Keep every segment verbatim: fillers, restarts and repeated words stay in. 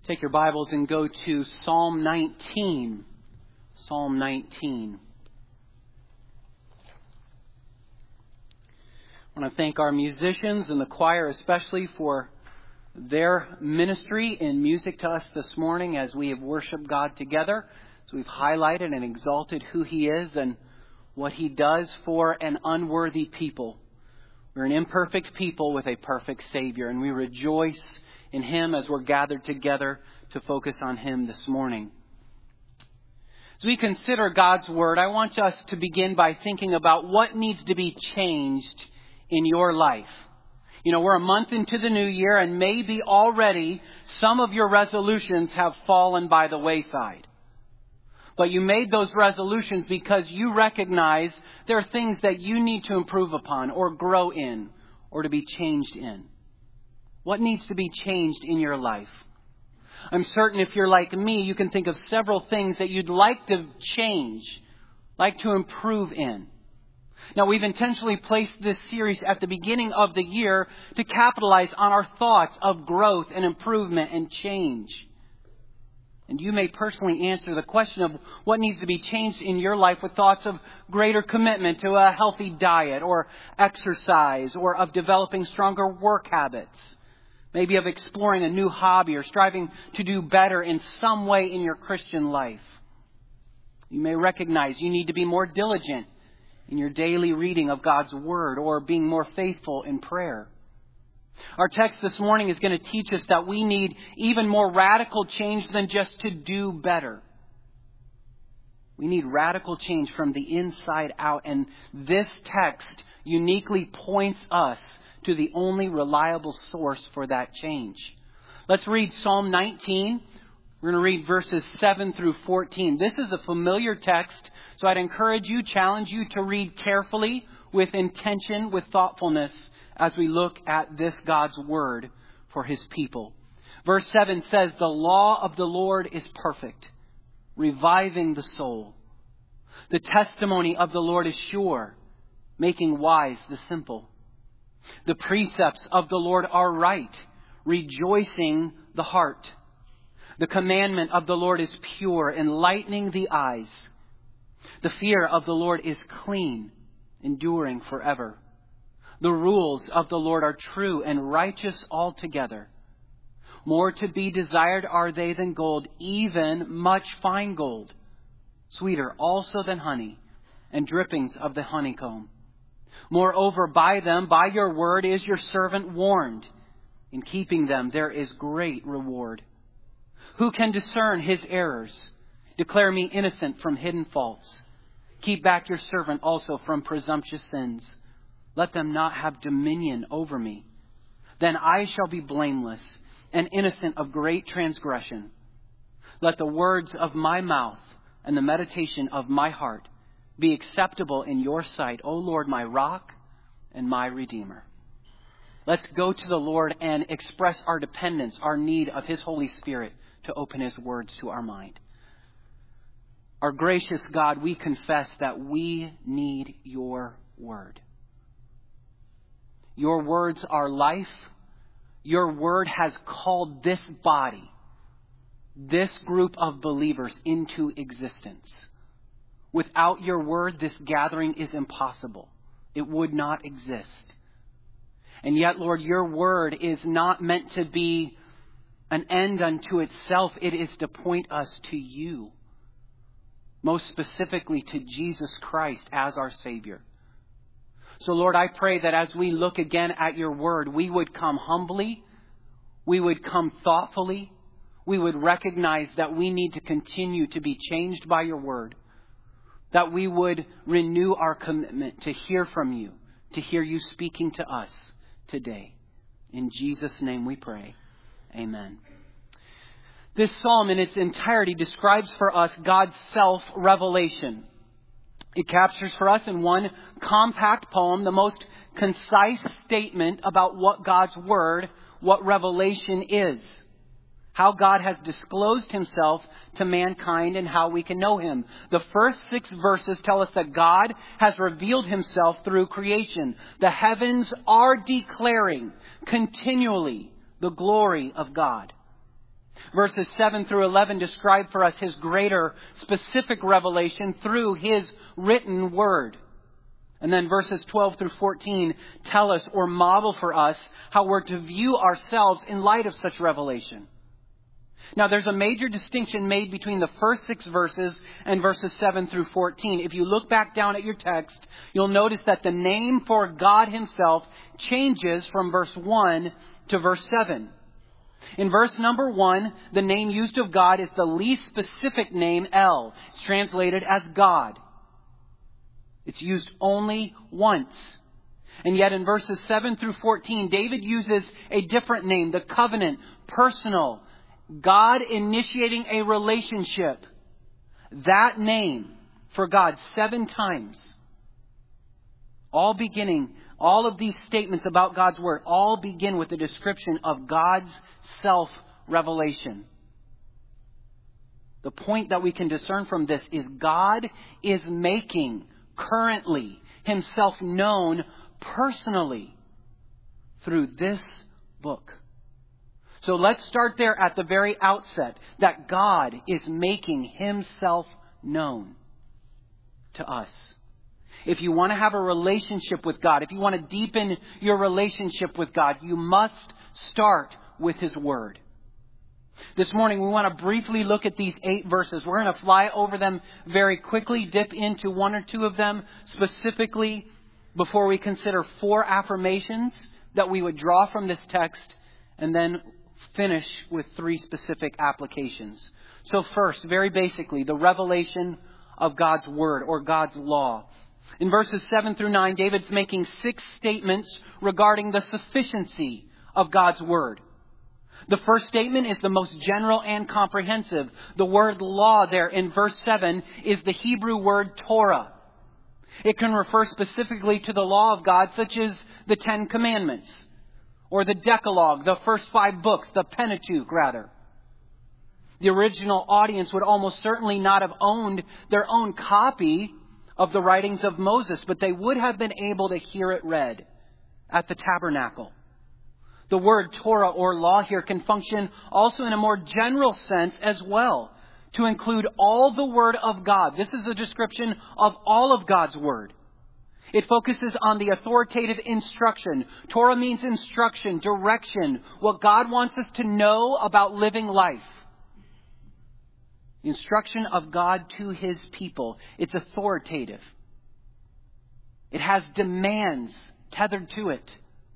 Take your Bibles and go to Psalm nineteen. Psalm nineteen. I want to thank our musicians and the choir especially for their ministry in music to us this morning as we have worshiped God together. So we've highlighted and exalted who He is and what He does for an unworthy people. We're an imperfect people with a perfect Savior, and we rejoice in Him as we're gathered together to focus on Him this morning. As we consider God's Word, I want us to begin by thinking about what needs to be changed in your life. You know, we're a month into the new year, and maybe already some of your resolutions have fallen by the wayside. But you made those resolutions because you recognize there are things that you need to improve upon or grow in or to be changed in. What needs to be changed in your life? I'm certain if you're like me, you can think of several things that you'd like to change, like to improve in. Now, we've intentionally placed this series at the beginning of the year to capitalize on our thoughts of growth and improvement and change. And you may personally answer the question of what needs to be changed in your life with thoughts of greater commitment to a healthy diet or exercise, or of developing stronger work habits. Maybe of exploring a new hobby or striving to do better in some way in your Christian life. You may recognize you need to be more diligent in your daily reading of God's Word or being more faithful in prayer. Our text this morning is going to teach us that we need even more radical change than just to do better. We need radical change from the inside out, and this text uniquely points us to the only reliable source for that change. Let's read Psalm nineteen. We're going to read verses seven through fourteen. This is a familiar text, so I'd encourage you, challenge you to read carefully, with intention, with thoughtfulness, as we look at this God's Word for His people. Verse seven says, "The law of the Lord is perfect, reviving the soul. The testimony of the Lord is sure, making wise the simple. The precepts of the Lord are right, rejoicing the heart. The commandment of the Lord is pure, enlightening the eyes. The fear of the Lord is clean, enduring forever. The rules of the Lord are true and righteous altogether. More to be desired are they than gold, even much fine gold. Sweeter also than honey, and drippings of the honeycomb. Moreover, by them, by your word, is your servant warned. In keeping them, there is great reward. Who can discern his errors? Declare me innocent from hidden faults. Keep back your servant also from presumptuous sins. Let them not have dominion over me. Then I shall be blameless and innocent of great transgression. Let the words of my mouth and the meditation of my heart be acceptable in your sight, O Lord, my rock and my redeemer." Let's go to the Lord and express our dependence, our need of His Holy Spirit to open His words to our mind. Our gracious God, we confess that we need your word. Your words are life. Your word has called this body, this group of believers, into existence. Without your word, this gathering is impossible. It would not exist. And yet, Lord, your word is not meant to be an end unto itself. It is to point us to you. Most specifically to Jesus Christ as our Savior. So, Lord, I pray that as we look again at your word, we would come humbly. We would come thoughtfully. We would recognize that we need to continue to be changed by your word. That we would renew our commitment to hear from you, to hear you speaking to us today. In Jesus' name we pray. Amen. This psalm in its entirety describes for us God's self-revelation. It captures for us in one compact poem the most concise statement about what God's word, what revelation is. How God has disclosed Himself to mankind and how we can know Him. The first six verses tell us that God has revealed Himself through creation. The heavens are declaring continually the glory of God. Verses seven through eleven describe for us His greater specific revelation through His written word. And then verses twelve through fourteen tell us or model for us how we're to view ourselves in light of such revelation. Now, there's a major distinction made between the first six verses and verses seven through fourteen. If you look back down at your text, you'll notice that the name for God Himself changes from verse one to verse seven. In verse number one, the name used of God is the least specific name, El. It's translated as God. It's used only once. And yet in verses seven through fourteen, David uses a different name, the covenant, personal, God initiating a relationship. That name for God seven times. All beginning, all of these statements about God's Word, all begin with a description of God's self-revelation. The point that we can discern from this is God is making currently Himself known personally through this book. So let's start there at the very outset, that God is making Himself known to us. If you want to have a relationship with God, if you want to deepen your relationship with God, you must start with His Word. This morning we want to briefly look at these eight verses. We're going to fly over them very quickly, dip into one or two of them specifically before we consider four affirmations that we would draw from this text, and then finish with three specific applications. So first, very basically, the revelation of God's Word or God's law. In verses seven through nine, David's making six statements regarding the sufficiency of God's Word. The first statement is the most general and comprehensive. The word law there in verse seven is the Hebrew word Torah. It can refer specifically to the law of God, such as the Ten Commandments, or the Decalogue, the first five books, the Pentateuch, rather. The original audience would almost certainly not have owned their own copy of the writings of Moses, but they would have been able to hear it read at the tabernacle. The word Torah or law here can function also in a more general sense as well, to include all the Word of God. This is a description of all of God's Word. It focuses on the authoritative instruction. Torah means instruction, direction, what God wants us to know about living life. The instruction of God to His people. It's authoritative. It has demands tethered to it.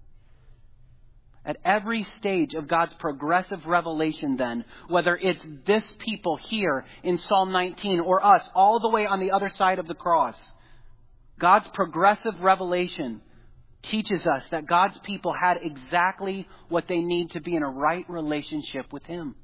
At every stage of God's progressive revelation then, whether it's this people here in Psalm nineteen or us all the way on the other side of the cross, God's progressive revelation teaches us that God's people had exactly what they need to be in a right relationship with Him.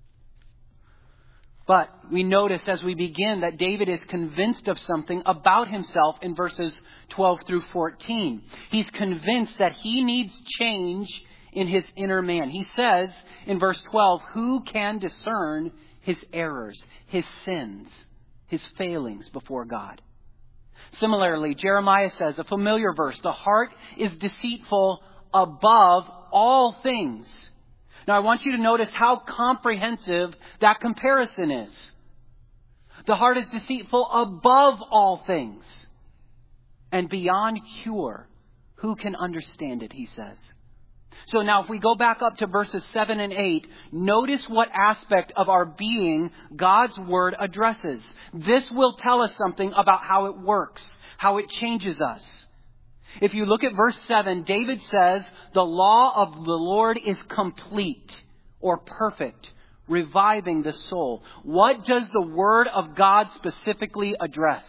But we notice as we begin that David is convinced of something about himself in verses twelve through fourteen. He's convinced that he needs change in his inner man. He says in verse twelve, who can discern his errors, his sins, his failings before God? Similarly, Jeremiah says, a familiar verse, the heart is deceitful above all things. Now I want you to notice how comprehensive that comparison is. The heart is deceitful above all things and beyond cure. Who can understand it, he says. So now if we go back up to verses seven and eight, notice what aspect of our being God's Word addresses. This will tell us something about how it works, how it changes us. If you look at verse seven, David says, the law of the Lord is complete or perfect, reviving the soul. What does the Word of God specifically address?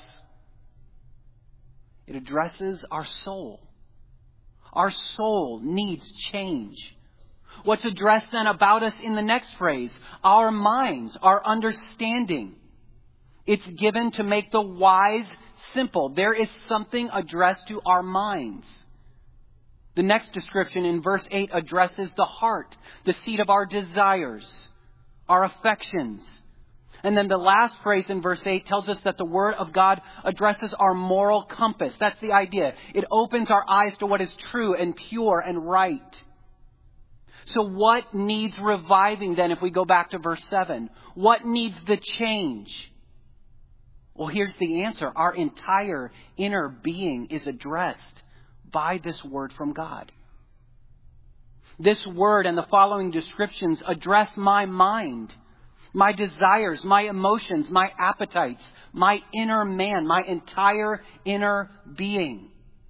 It addresses our soul. Our soul needs change. What's addressed then about us in the next phrase? Our minds, our understanding. It's given to make the wise simple. There is something addressed to our minds. The next description in verse eight addresses the heart, the seat of our desires, our affections. And then the last phrase in verse eight tells us that the Word of God addresses our moral compass. That's the idea. It opens our eyes to what is true and pure and right. So what needs reviving then if we go back to verse seven? What needs the change? Well, here's the answer. Our entire inner being is addressed by this word from God. This word and the following descriptions address my mind, my desires, my emotions, my appetites, my inner man, my entire inner being.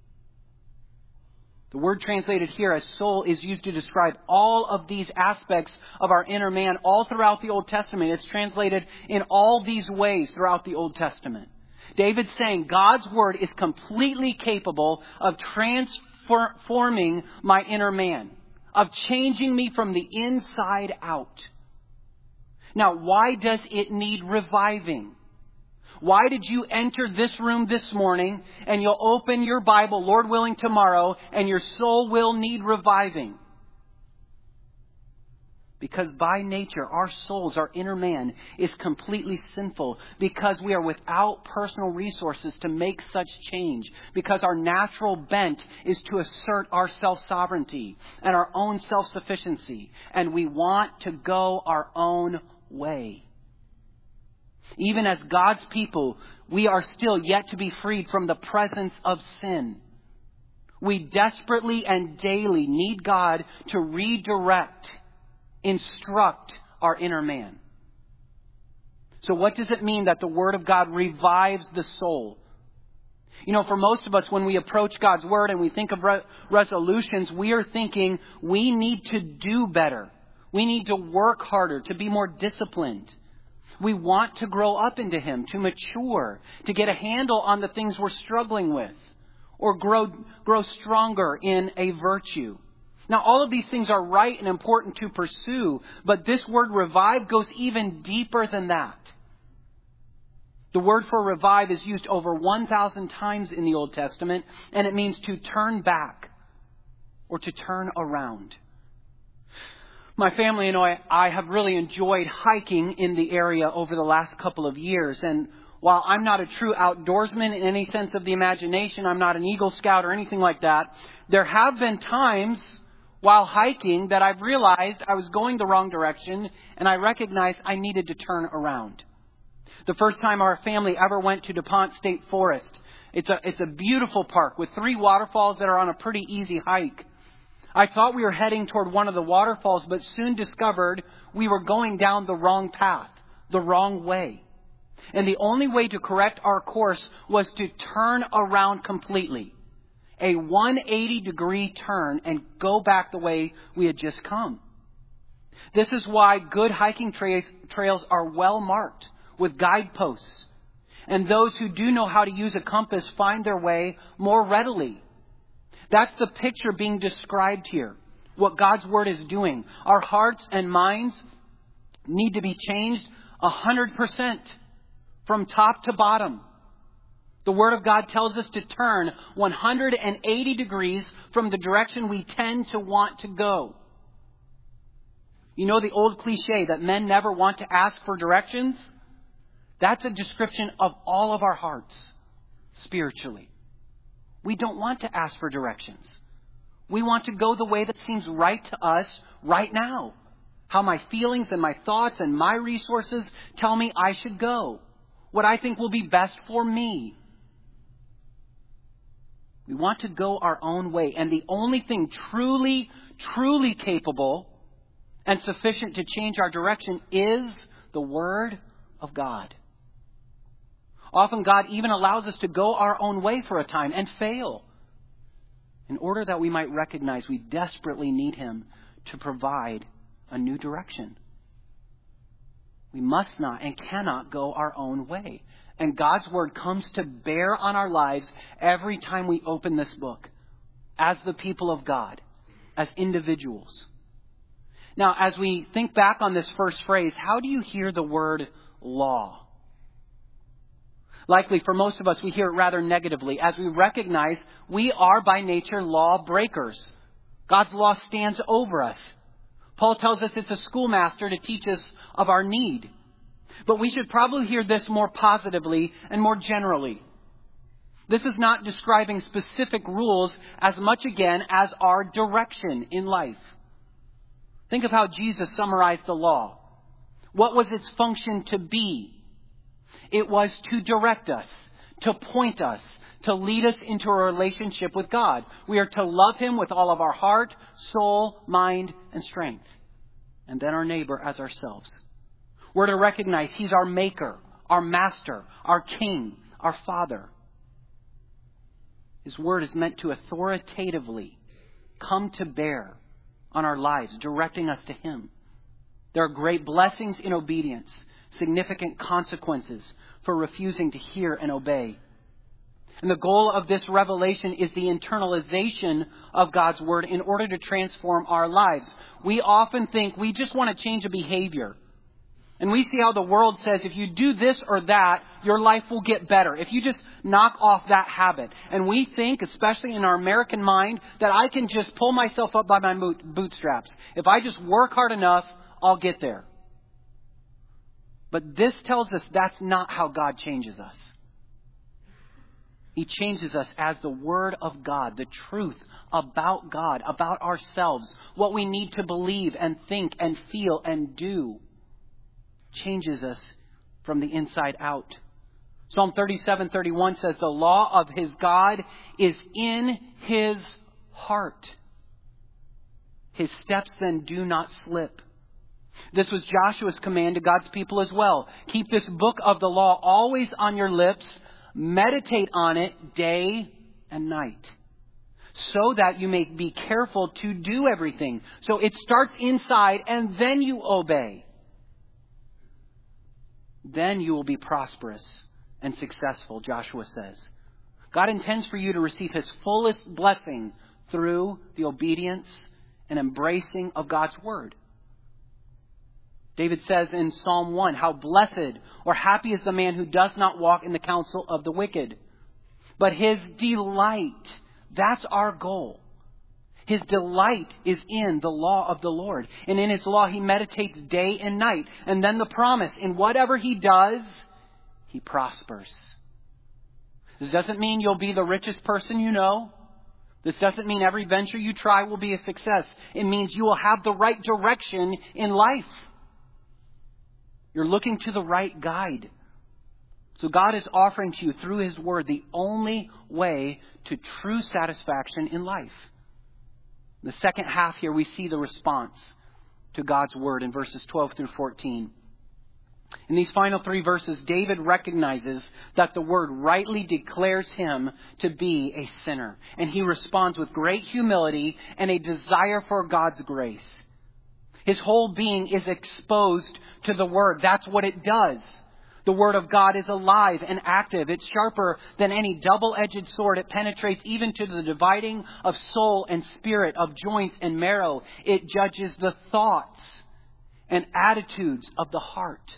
The word translated here as soul is used to describe all of these aspects of our inner man all throughout the Old Testament. It's translated in all these ways throughout the Old Testament. David's saying God's word is completely capable of transforming my inner man, of changing me from the inside out. Now, why does it need reviving? Why did you enter this room this morning and you'll open your Bible, Lord willing, tomorrow, and your soul will need reviving? Because by nature, our souls, our inner man, is completely sinful. Because we are without personal resources to make such change. Because our natural bent is to assert our self-sovereignty and our own self-sufficiency. And we want to go our own way. Even as God's people, we are still yet to be freed from the presence of sin. We desperately and daily need God to redirect, instruct our inner man. So what does it mean that the Word of God revives the soul? You know, for most of us, when we approach God's Word and we think of re- resolutions, we are thinking we need to do better. We need to work harder, to be more disciplined. We want to grow up into Him, to mature, to get a handle on the things we're struggling with, or grow, grow stronger in a virtue. Now, all of these things are right and important to pursue, but this word revive goes even deeper than that. The word for revive is used over one thousand times in the Old Testament, and it means to turn back or to turn around. My family and I, I have really enjoyed hiking in the area over the last couple of years. And while I'm not a true outdoorsman in any sense of the imagination, I'm not an Eagle Scout or anything like that, there have been times while hiking that I've realized I was going the wrong direction and I recognized I needed to turn around. The first time our family ever went to DuPont State Forest, it's a, it's a beautiful park with three waterfalls that are on a pretty easy hike. I thought we were heading toward one of the waterfalls, but soon discovered we were going down the wrong path, the wrong way. And the only way to correct our course was to turn around completely. A one hundred eighty degree turn and go back the way we had just come. This is why good hiking tra- trails are well marked with guideposts. And those who do know how to use a compass find their way more readily. That's the picture being described here. What God's Word is doing. Our hearts and minds need to be changed one hundred percent from top to bottom. The Word of God tells us to turn one hundred eighty degrees from the direction we tend to want to go. You know the old cliche that men never want to ask for directions? That's a description of all of our hearts spiritually. We don't want to ask for directions. We want to go the way that seems right to us right now. How my feelings and my thoughts and my resources tell me I should go. What I think will be best for me. We want to go our own way. And the only thing truly, truly capable and sufficient to change our direction is the Word of God. Often God even allows us to go our own way for a time and fail in order that we might recognize we desperately need Him to provide a new direction. We must not and cannot go our own way. And God's Word comes to bear on our lives every time we open this book as the people of God, as individuals. Now, as we think back on this first phrase, how do you hear the word law? Likely for most of us, we hear it rather negatively as we recognize we are by nature law breakers. God's law stands over us. Paul tells us it's a schoolmaster to teach us of our need. But we should probably hear this more positively and more generally. This is not describing specific rules as much again as our direction in life. Think of how Jesus summarized the law. What was its function to be? It was to direct us, to point us, to lead us into a relationship with God. We are to love Him with all of our heart, soul, mind, and strength. And then our neighbor as ourselves. We're to recognize He's our maker, our master, our king, our father. His word is meant to authoritatively come to bear on our lives, directing us to Him. There are great blessings in obedience, significant consequences for refusing to hear and obey. And the goal of this revelation is the internalization of God's word in order to transform our lives. We often think we just want to change a behavior. And we see how the world says if you do this or that, your life will get better. If you just knock off that habit. And we think, especially in our American mind, that I can just pull myself up by my bootstraps. If I just work hard enough, I'll get there. But this tells us that's not how God changes us. He changes us as the Word of God, the truth about God, about ourselves, what we need to believe and think and feel and do, changes us from the inside out. Psalm thirty-seven thirty-one says, the law of his God is in his heart. His steps then do not slip. This was Joshua's command to God's people as well. Keep this book of the law always on your lips. Meditate on it day and night, so that you may be careful to do everything. So it starts inside and then you obey. Then you will be prosperous and successful, Joshua says. God intends for you to receive His fullest blessing through the obedience and embracing of God's word. David says in Psalm one, how blessed or happy is the man who does not walk in the counsel of the wicked, but his delight, that's our goal. His delight is in the law of the Lord. And in His law, he meditates day and night. And then the promise, in whatever he does, he prospers. This doesn't mean you'll be the richest person you know. This doesn't mean every venture you try will be a success. It means you will have the right direction in life. You're looking to the right guide. So God is offering to you through His word the only way to true satisfaction in life. In the second half here, we see the response to God's word in verses twelve through fourteen. In these final three verses, David recognizes that the word rightly declares him to be a sinner. And he responds with great humility and a desire for God's grace. His whole being is exposed to the word. That's what it does. The word of God is alive and active. It's sharper than any double-edged sword. It penetrates even to the dividing of soul and spirit, of joints and marrow. It judges the thoughts and attitudes of the heart.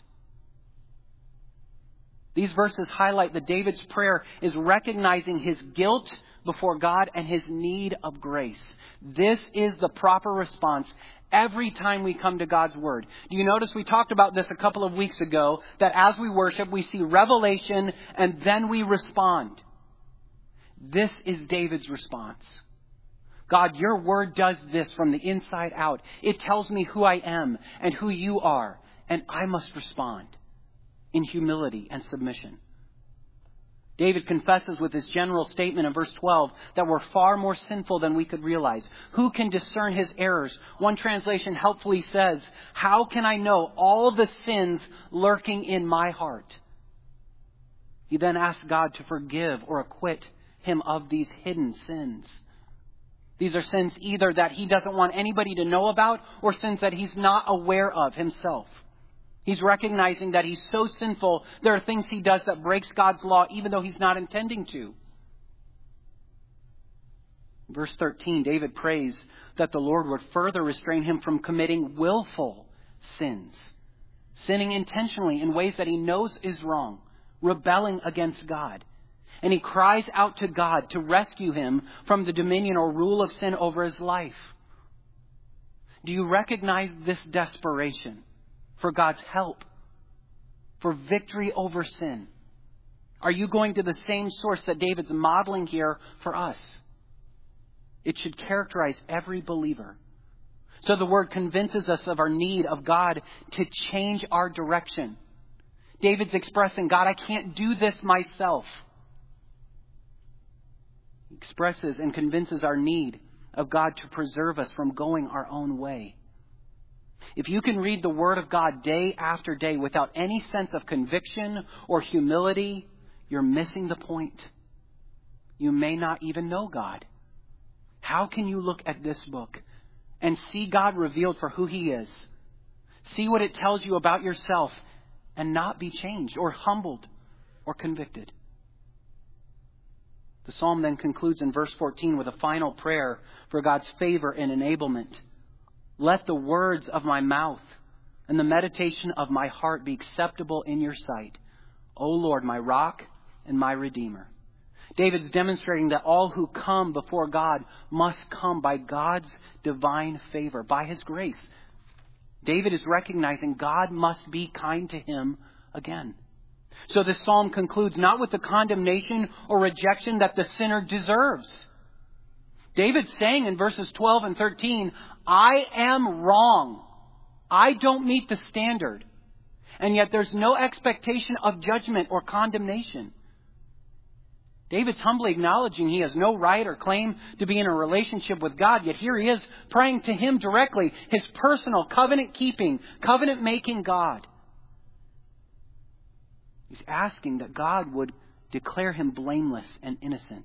These verses highlight that David's prayer is recognizing his guilt before God and his need of grace. This is the proper response every time we come to God's word. Do you notice we talked about this a couple of weeks ago, that as we worship, we see revelation and then we respond. This is David's response. God, your word does this from the inside out. It tells me who I am and who you are, and I must respond in humility and submission. David confesses with his general statement in verse twelve that we're far more sinful than we could realize. Who can discern his errors? One translation helpfully says, how can I know all the sins lurking in my heart? He then asks God to forgive or acquit him of these hidden sins. These are sins either that he doesn't want anybody to know about or sins that he's not aware of himself. He's recognizing that he's so sinful, there are things he does that breaks God's law even though he's not intending to. Verse thirteen, David prays that the Lord would further restrain him from committing willful sins, sinning intentionally in ways that he knows is wrong, rebelling against God. And he cries out to God to rescue him from the dominion or rule of sin over his life. Do you recognize this desperation for God's help, for victory over sin? Are you going to the same source that David's modeling here for us? It should characterize every believer. So the word convinces us of our need of God to change our direction. David's expressing, God, I can't do this myself. He expresses and convinces our need of God to preserve us from going our own way. If you can read the Word of God day after day without any sense of conviction or humility, you're missing the point. You may not even know God. How can you look at this book and see God revealed for who He is? See what it tells you about yourself and not be changed or humbled or convicted. The psalm then concludes in verse fourteen with a final prayer for God's favor and enablement. Let the words of my mouth and the meditation of my heart be acceptable in your sight, O Lord, my rock and my redeemer. David's demonstrating that all who come before God must come by God's divine favor, by His grace. David is recognizing God must be kind to him again. So this psalm concludes not with the condemnation or rejection that the sinner deserves. David's saying in verses twelve and thirteen, I am wrong. I don't meet the standard. And yet there's no expectation of judgment or condemnation. David's humbly acknowledging he has no right or claim to be in a relationship with God, yet here he is praying to Him directly, his personal, covenant-keeping, covenant-making God. He's asking that God would declare him blameless and innocent.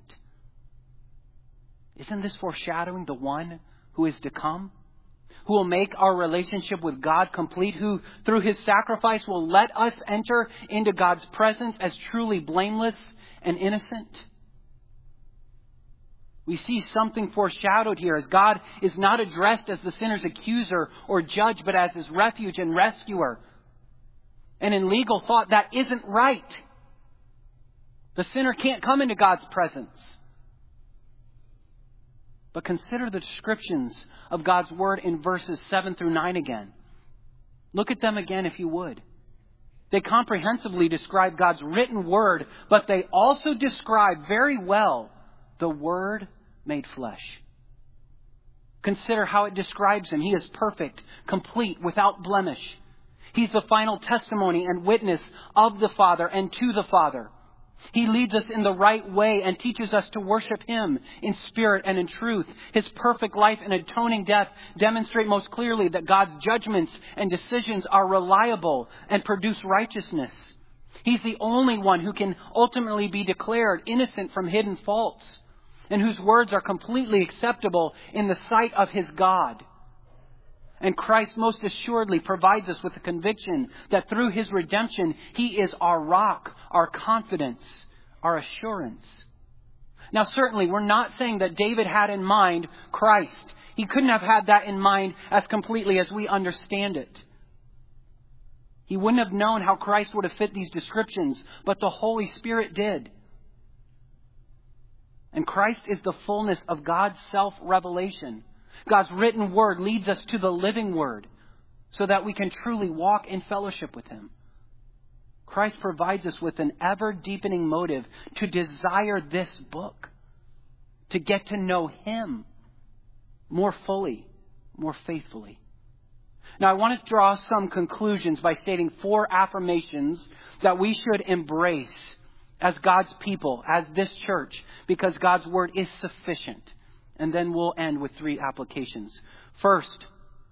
Isn't this foreshadowing the one who is to come? Who will make our relationship with God complete, who through His sacrifice will let us enter into God's presence as truly blameless and innocent? We see something foreshadowed here as God is not addressed as the sinner's accuser or judge, but as his refuge and rescuer. And in legal thought, that isn't right. The sinner can't come into God's presence. But consider the descriptions of God's Word in verses seven through nine again. Look at them again if you would. They comprehensively describe God's written Word, but they also describe very well the Word made flesh. Consider how it describes Him. He is perfect, complete, without blemish. He's the final testimony and witness of the Father and to the Father. He leads us in the right way and teaches us to worship Him in spirit and in truth. His perfect life and atoning death demonstrate most clearly that God's judgments and decisions are reliable and produce righteousness. He's the only one who can ultimately be declared innocent from hidden faults and whose words are completely acceptable in the sight of His God. And Christ most assuredly provides us with the conviction that through His redemption, He is our rock, our confidence, our assurance. Now, certainly, we're not saying that David had in mind Christ. He couldn't have had that in mind as completely as we understand it. He wouldn't have known how Christ would have fit these descriptions, but the Holy Spirit did. And Christ is the fullness of God's self-revelation. God's written Word leads us to the living Word so that we can truly walk in fellowship with Him. Christ provides us with an ever-deepening motive to desire this book, to get to know Him more fully, more faithfully. Now, I want to draw some conclusions by stating four affirmations that we should embrace as God's people, as this church, because God's Word is sufficient. And then we'll end with three applications. First,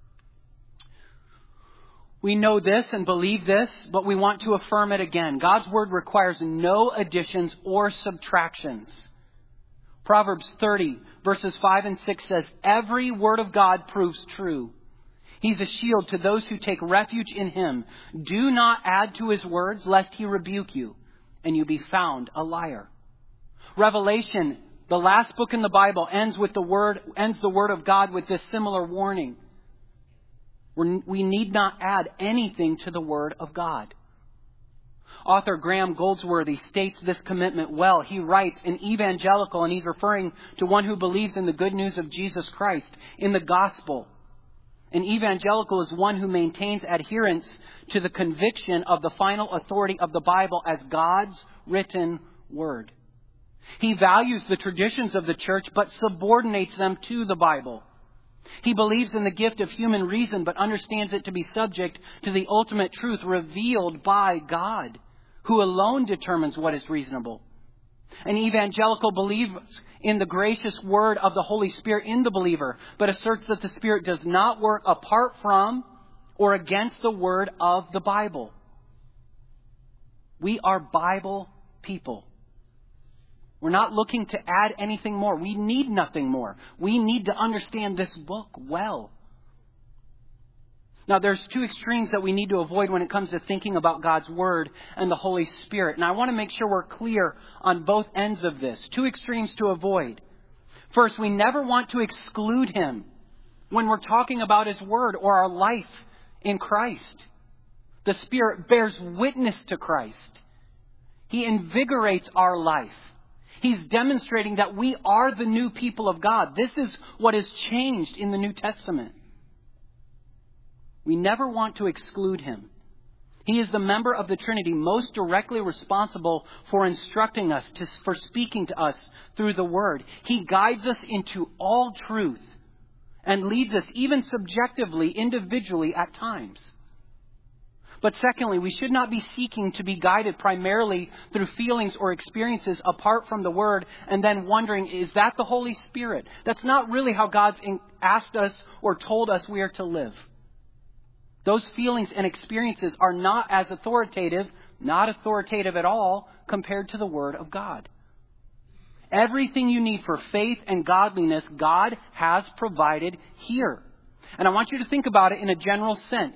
we know this and believe this, but we want to affirm it again. God's Word requires no additions or subtractions. Proverbs thirty, verses five and six says, every word of God proves true. He's a shield to those who take refuge in Him. Do not add to His words, lest He rebuke you, and you be found a liar. Revelation, the last book in the Bible, ends with the word, ends the Word of God with this similar warning. We're, we need not add anything to the Word of God. Author Graham Goldsworthy states this commitment well. He writes, an evangelical, and he's referring to one who believes in the good news of Jesus Christ, in the gospel. An evangelical is one who maintains adherence to the conviction of the final authority of the Bible as God's written Word. He values the traditions of the church, but subordinates them to the Bible. He believes in the gift of human reason, but understands it to be subject to the ultimate truth revealed by God, who alone determines what is reasonable. An evangelical believes in the gracious word of the Holy Spirit in the believer, but asserts that the Spirit does not work apart from or against the word of the Bible. We are Bible people. We're not looking to add anything more. We need nothing more. We need to understand this book well. Now, there's two extremes that we need to avoid when it comes to thinking about God's Word and the Holy Spirit. And I want to make sure we're clear on both ends of this. Two extremes to avoid. First, we never want to exclude Him when we're talking about His Word or our life in Christ. The Spirit bears witness to Christ. He invigorates our life. He's demonstrating that we are the new people of God. This is what has changed in the New Testament. We never want to exclude Him. He is the member of the Trinity most directly responsible for instructing us, to, for speaking to us through the Word. He guides us into all truth and leads us even subjectively, individually at times. But secondly, we should not be seeking to be guided primarily through feelings or experiences apart from the Word and then wondering, is that the Holy Spirit? That's not really how God's asked us or told us we are to live. Those feelings and experiences are not as authoritative, not authoritative at all, compared to the Word of God. Everything you need for faith and godliness, God has provided here. And I want you to think about it in a general sense.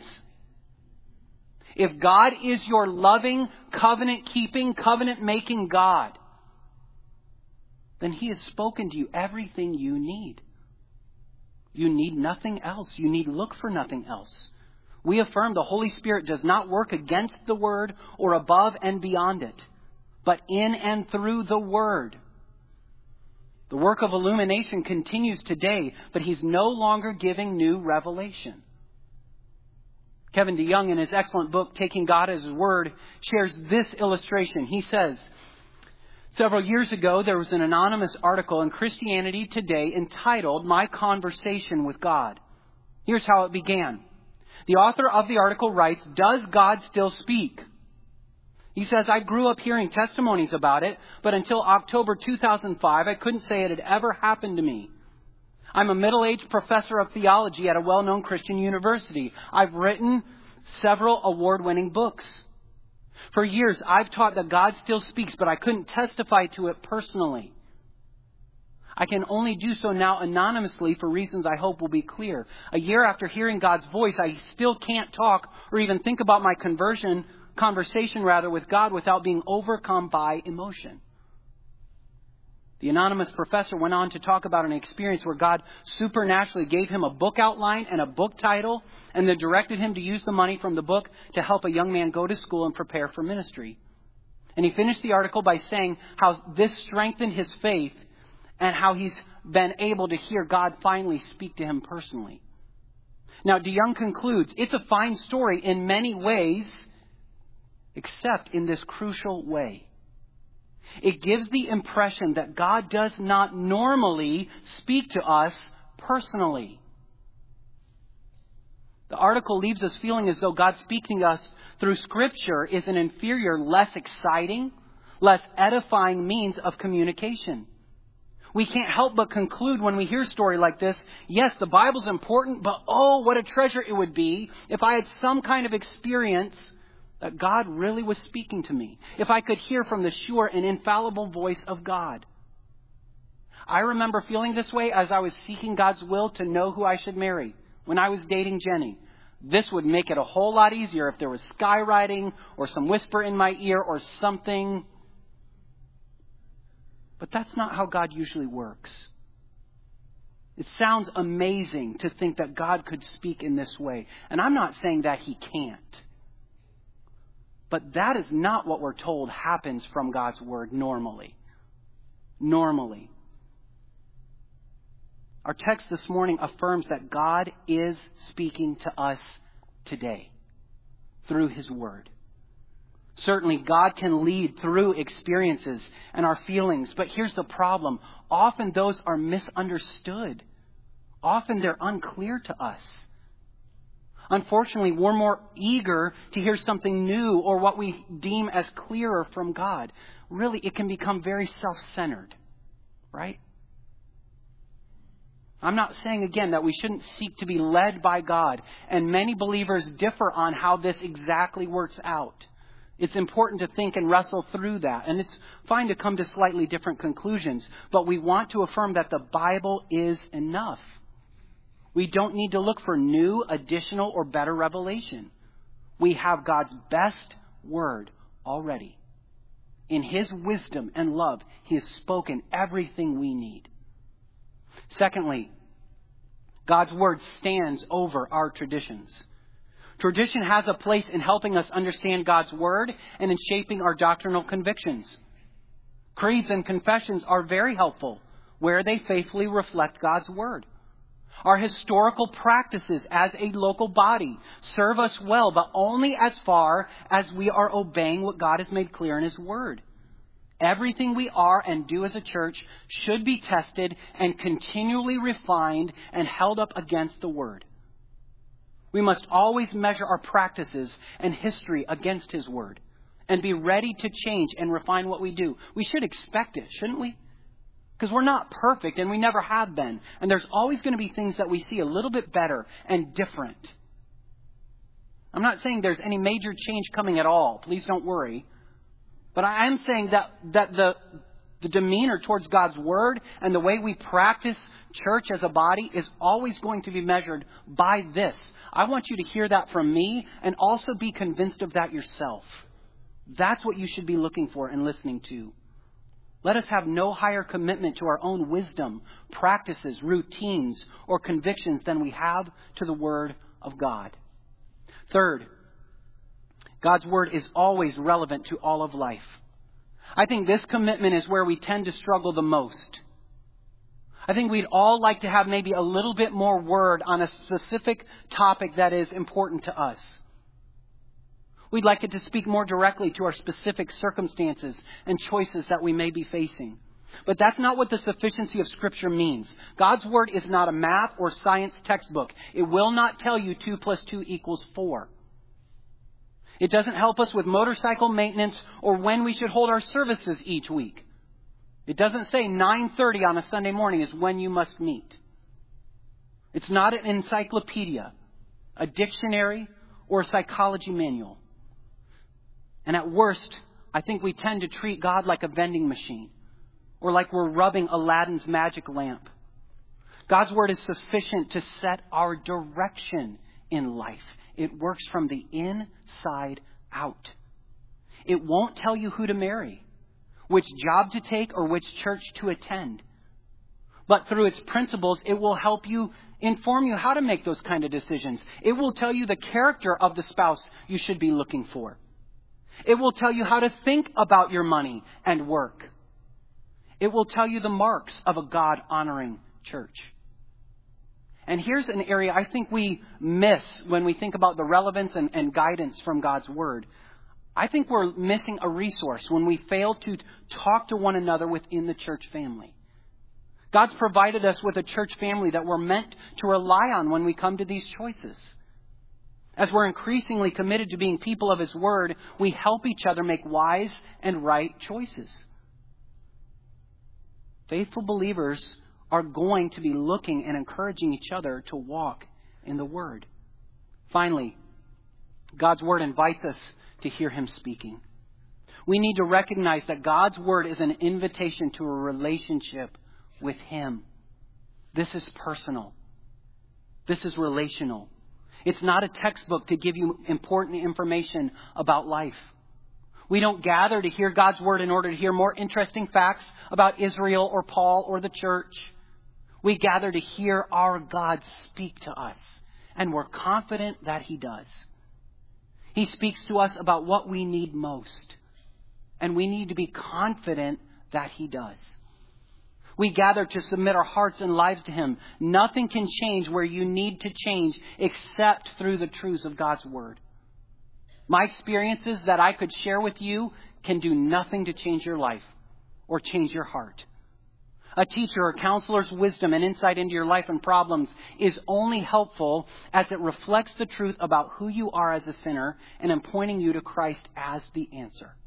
If God is your loving, covenant-keeping, covenant-making God, then He has spoken to you everything you need. You need nothing else. You need look for nothing else. We affirm the Holy Spirit does not work against the Word or above and beyond it, but in and through the Word. The work of illumination continues today, but He's no longer giving new revelation. Kevin DeYoung, in his excellent book, Taking God as His Word, shares this illustration. He says, several years ago, there was an anonymous article in Christianity Today entitled, "My Conversation with God." Here's how it began. The author of the article writes, "Does God still speak?" He says, "I grew up hearing testimonies about it, but until October two thousand five, I couldn't say it had ever happened to me. I'm a middle-aged professor of theology at a well-known Christian university. I've written several award-winning books. For years, I've taught that God still speaks, but I couldn't testify to it personally. I can only do so now anonymously for reasons I hope will be clear. A year after hearing God's voice, I still can't talk or even think about my conversion, conversation rather, with God without being overcome by emotion." The anonymous professor went on to talk about an experience where God supernaturally gave him a book outline and a book title, and then directed him to use the money from the book to help a young man go to school and prepare for ministry. And he finished the article by saying how this strengthened his faith and how he's been able to hear God finally speak to him personally. Now, DeYoung concludes, it's a fine story in many ways, except in this crucial way. It gives the impression that God does not normally speak to us personally. The article leaves us feeling as though God speaking to us through Scripture is an inferior, less exciting, less edifying means of communication. We can't help but conclude when we hear a story like this, yes, the Bible's important, but oh, what a treasure it would be if I had some kind of experience that God really was speaking to me. If I could hear from the sure and infallible voice of God. I remember feeling this way as I was seeking God's will to know who I should marry when I was dating Jenny. This would make it a whole lot easier if there was skywriting or some whisper in my ear or something. But that's not how God usually works. It sounds amazing to think that God could speak in this way. And I'm not saying that He can't. But that is not what we're told happens from God's Word normally. Normally. Our text this morning affirms that God is speaking to us today through His Word. Certainly, God can lead through experiences and our feelings. But here's the problem. Often those are misunderstood. often they're unclear to us. Unfortunately, we're more eager to hear something new or what we deem as clearer from God. Really, it can become very self-centered, right? I'm not saying, again, that we shouldn't seek to be led by God. And many believers differ on how this exactly works out. It's important to think and wrestle through that. And it's fine to come to slightly different conclusions. But we want to affirm that the Bible is enough. We don't need to look for new, additional, or better revelation. We have God's best word already. In His wisdom and love, He has spoken everything we need. Secondly, God's word stands over our traditions. Tradition has a place in helping us understand God's word and in shaping our doctrinal convictions. Creeds and confessions are very helpful where they faithfully reflect God's word. Our historical practices as a local body serve us well, but only as far as we are obeying what God has made clear in His word. Everything we are and do as a church should be tested and continually refined and held up against the word. We must always measure our practices and history against His word and be ready to change and refine what we do. We should expect it, shouldn't we? Because we're not perfect and we never have been. And there's always going to be things that we see a little bit better and different. I'm not saying there's any major change coming at all. Please don't worry. But I am saying that, that the, the demeanor towards God's word and the way we practice church as a body is always going to be measured by this. I want you to hear that from me and also be convinced of that yourself. That's what you should be looking for and listening to. Let us have no higher commitment to our own wisdom, practices, routines, or convictions than we have to the Word of God. Third, God's Word is always relevant to all of life. I think this commitment is where we tend to struggle the most. I think we'd all like to have maybe a little bit more word on a specific topic that is important to us. We'd like it to speak more directly to our specific circumstances and choices that we may be facing. But that's not what the sufficiency of Scripture means. God's Word is not a math or science textbook. It will not tell you two plus two equals four. It doesn't help us with motorcycle maintenance or when we should hold our services each week. It doesn't say nine thirty on a Sunday morning is when you must meet. It's not an encyclopedia, a dictionary, or a psychology manual. And at worst, I think we tend to treat God like a vending machine or like we're rubbing Aladdin's magic lamp. God's word is sufficient to set our direction in life. It works from the inside out. It won't tell you who to marry, which job to take, or which church to attend. But through its principles, it will help you, inform you how to make those kind of decisions. It will tell you the character of the spouse you should be looking for. It will tell you how to think about your money and work. It will tell you the marks of a God-honoring church. And here's an area I think we miss when we think about the relevance and, and guidance from God's Word. I think we're missing a resource when we fail to talk to one another within the church family. God's provided us with a church family that we're meant to rely on when we come to these choices. As we're increasingly committed to being people of His Word, we help each other make wise and right choices. Faithful believers are going to be looking and encouraging each other to walk in the Word. Finally, God's Word invites us to hear Him speaking. We need to recognize that God's Word is an invitation to a relationship with Him. This is personal. This is relational. It's not a textbook to give you important information about life. We don't gather to hear God's Word in order to hear more interesting facts about Israel or Paul or the church. We gather to hear our God speak to us, and we're confident that He does. He speaks to us about what we need most, and we need to be confident that He does. We gather to submit our hearts and lives to Him. Nothing can change where you need to change except through the truths of God's Word. My experiences that I could share with you can do nothing to change your life or change your heart. A teacher or counselor's wisdom and insight into your life and problems is only helpful as it reflects the truth about who you are as a sinner and in pointing you to Christ as the answer.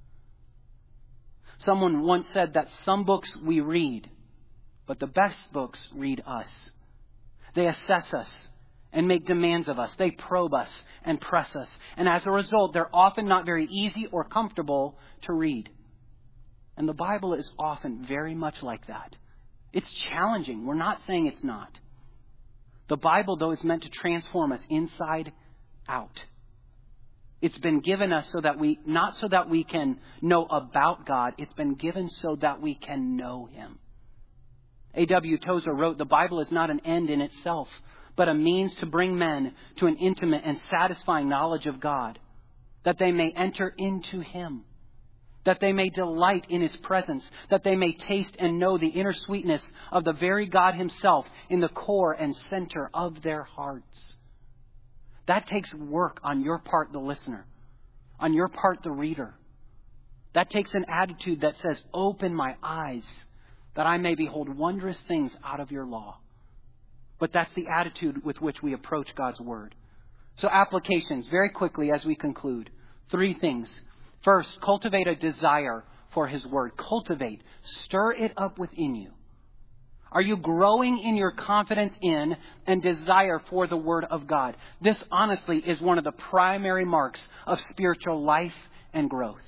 Someone once said that some books we read, but the best books read us. They assess us and make demands of us. They probe us and press us. And as a result, they're often not very easy or comfortable to read. And the Bible is often very much like that. It's challenging. We're not saying it's not. The Bible, though, is meant to transform us inside out. It's been given us so that we, not so that we can know about God. It's been given so that we can know Him. A W Tozer wrote, "The Bible is not an end in itself, but a means to bring men to an intimate and satisfying knowledge of God, that they may enter into Him, that they may delight in His presence, that they may taste and know the inner sweetness of the very God Himself in the core and center of their hearts." That takes work on your part, the listener, on your part, the reader. That takes an attitude that says, "Open my eyes, that I may behold wondrous things out of your law." But that's the attitude with which we approach God's Word. So applications, very quickly as we conclude. Three things. First, cultivate a desire for His Word. Cultivate. Stir it up within you. Are you growing in your confidence in and desire for the Word of God? This, honestly, is one of the primary marks of spiritual life and growth.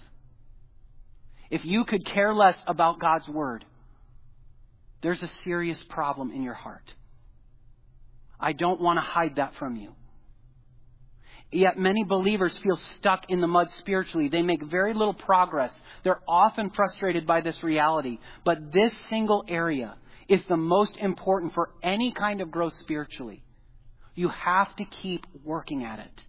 If you could care less about God's Word, there's a serious problem in your heart. I don't want to hide that from you. Yet many believers feel stuck in the mud spiritually. They make very little progress. They're often frustrated by this reality. But this single area is the most important for any kind of growth spiritually. You have to keep working at it.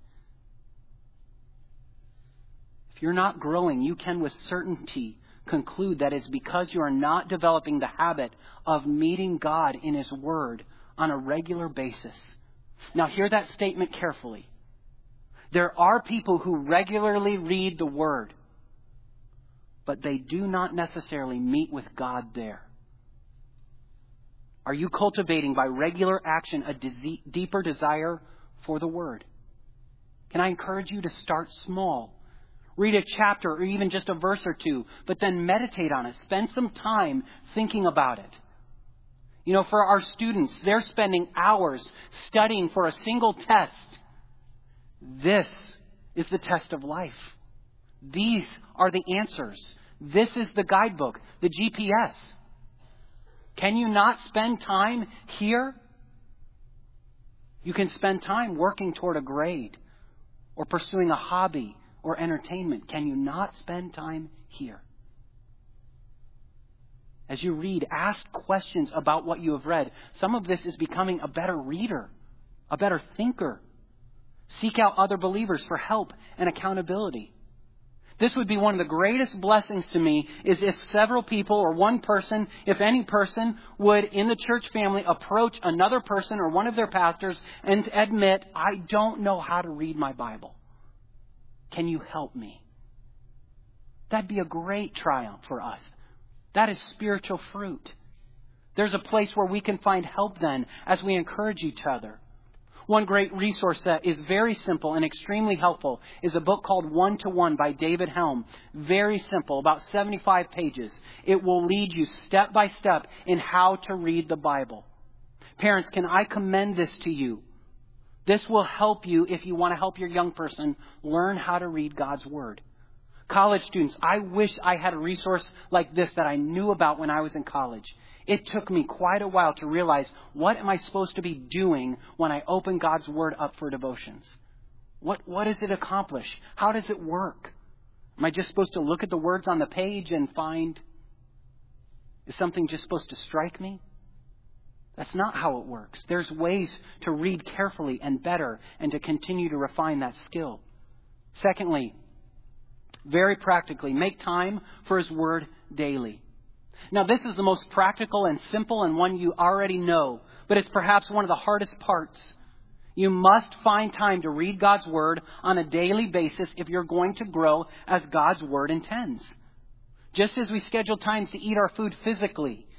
If you're not growing, you can with certainty conclude that it's because you are not developing the habit of meeting God in His Word on a regular basis. Now, hear that statement carefully. There are people who regularly read the Word, but they do not necessarily meet with God there. Are you cultivating by regular action a de- deeper desire for the Word? Can I encourage you to start small? Read a chapter or even just a verse or two, but then meditate on it. Spend some time thinking about it. You know, for our students, they're spending hours studying for a single test. This is the test of life. These are the answers. This is the guidebook, the G P S. Can you not spend time here? You can spend time working toward a grade or pursuing a hobby or entertainment. Can you not spend time here? As you read, ask questions about what you have read. Some of this is becoming a better reader, a better thinker. Seek out other believers for help and accountability. This would be one of the greatest blessings to me is if several people or one person, if any person, would in the church family approach another person or one of their pastors and admit, "I don't know how to read my Bible. Can you help me?" That'd be a great triumph for us. That is spiritual fruit. There's a place where we can find help then as we encourage each other. One great resource that is very simple and extremely helpful is a book called One to One by David Helm. Very simple, about seventy-five pages. It will lead you step by step in how to read the Bible. Parents, can I commend this to you? This will help you if you want to help your young person learn how to read God's Word. College students, I wish I had a resource like this that I knew about when I was in college. It took me quite a while to realize, what am I supposed to be doing when I open God's Word up for devotions? What, what does it accomplish? How does it work? Am I just supposed to look at the words on the page and find, is something just supposed to strike me? That's not how it works. There's ways to read carefully and better and to continue to refine that skill. Secondly, very practically, make time for His Word daily. Now, this is the most practical and simple and one you already know, but it's perhaps one of the hardest parts. You must find time to read God's Word on a daily basis if you're going to grow as God's Word intends. Just as we schedule times to eat our food physically,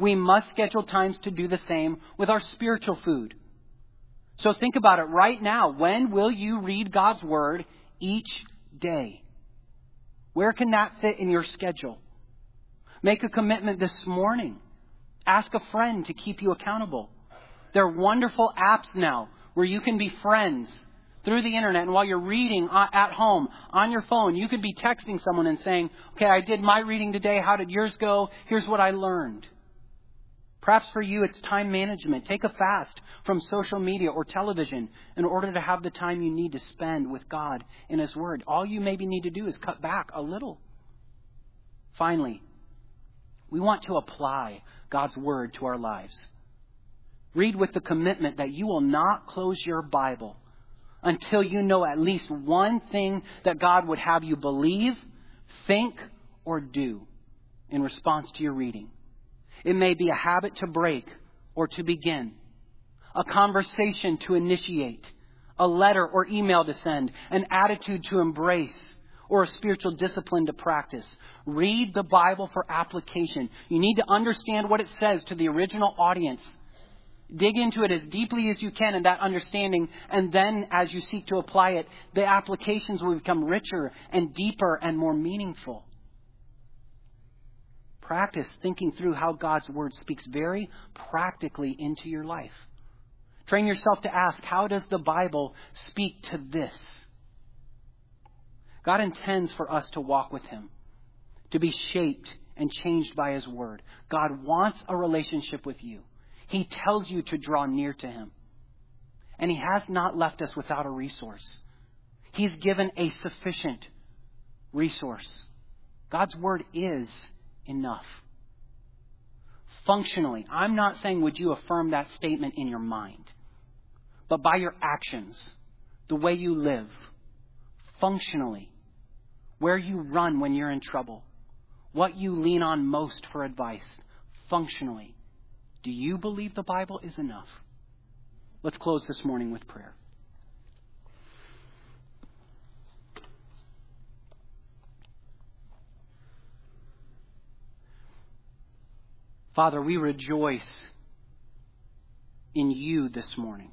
We must schedule times to do the same with our spiritual food. So think about it right now. When will you read God's Word each day? Where can that fit in your schedule? Make a commitment this morning. Ask a friend to keep you accountable. There are wonderful apps now where you can be friends through the internet. And while you're reading at home on your phone, you could be texting someone and saying, okay, I did my reading today. How did yours go? Here's what I learned. Perhaps for you, it's time management. Take a fast from social media or television in order to have the time you need to spend with God in His Word. All you maybe need to do is cut back a little. Finally, we want to apply God's Word to our lives. Read with the commitment that you will not close your Bible until you know at least one thing that God would have you believe, think, or do in response to your reading. It may be a habit to break or to begin, a conversation to initiate, a letter or email to send, an attitude to embrace, or a spiritual discipline to practice. Read the Bible for application. You need to understand what it says to the original audience. Dig into it as deeply as you can in that understanding, and then as you seek to apply it, the applications will become richer and deeper and more meaningful. Practice thinking through how God's Word speaks very practically into your life. Train yourself to ask, how does the Bible speak to this? God intends for us to walk with Him, to be shaped and changed by His Word. God wants a relationship with you. He tells you to draw near to Him. And He has not left us without a resource. He's given a sufficient resource. God's Word is enough. Functionally, I'm not saying would you affirm that statement in your mind, but by your actions, the way you live, functionally, where you run when you're in trouble, what you lean on most for advice, functionally, do you believe the Bible is enough? Let's close this morning with prayer. Father, we rejoice in You this morning.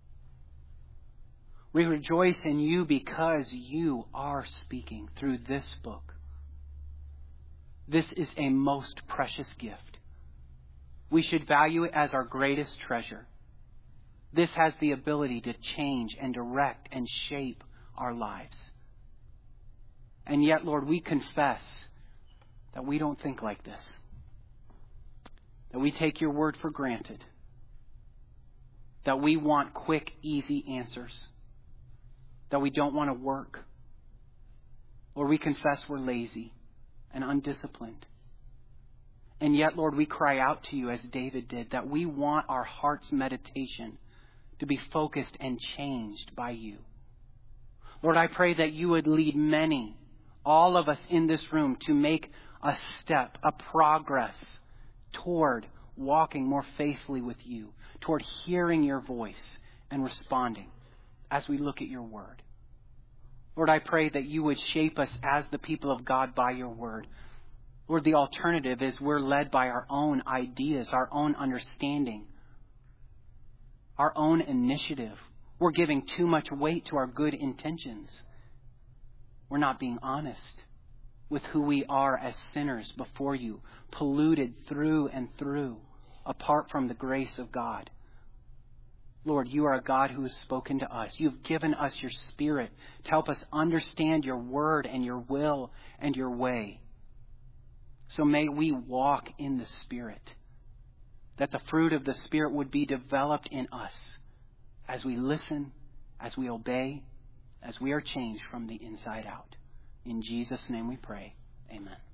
We rejoice in You because You are speaking through this book. This is a most precious gift. We should value it as our greatest treasure. This has the ability to change and direct and shape our lives. And yet, Lord, we confess that we don't think like this. That we take Your Word for granted. That we want quick, easy answers. That we don't want to work. Or we confess we're lazy and undisciplined. And yet, Lord, we cry out to You as David did, that we want our heart's meditation to be focused and changed by You. Lord, I pray that You would lead many, all of us in this room, to make a step, a progress toward walking more faithfully with You, toward hearing Your voice and responding as we look at Your Word. Lord, I pray that You would shape us as the people of God by Your Word. Lord, the alternative is we're led by our own ideas, our own understanding, our own initiative. We're giving too much weight to our good intentions. We're not being honest with who we are as sinners before You, polluted through and through, apart from the grace of God. Lord, You are a God who has spoken to us. You've given us Your Spirit to help us understand Your Word and Your will and Your way. So may we walk in the Spirit, that the fruit of the Spirit would be developed in us as we listen, as we obey, as we are changed from the inside out. In Jesus' name we pray. Amen.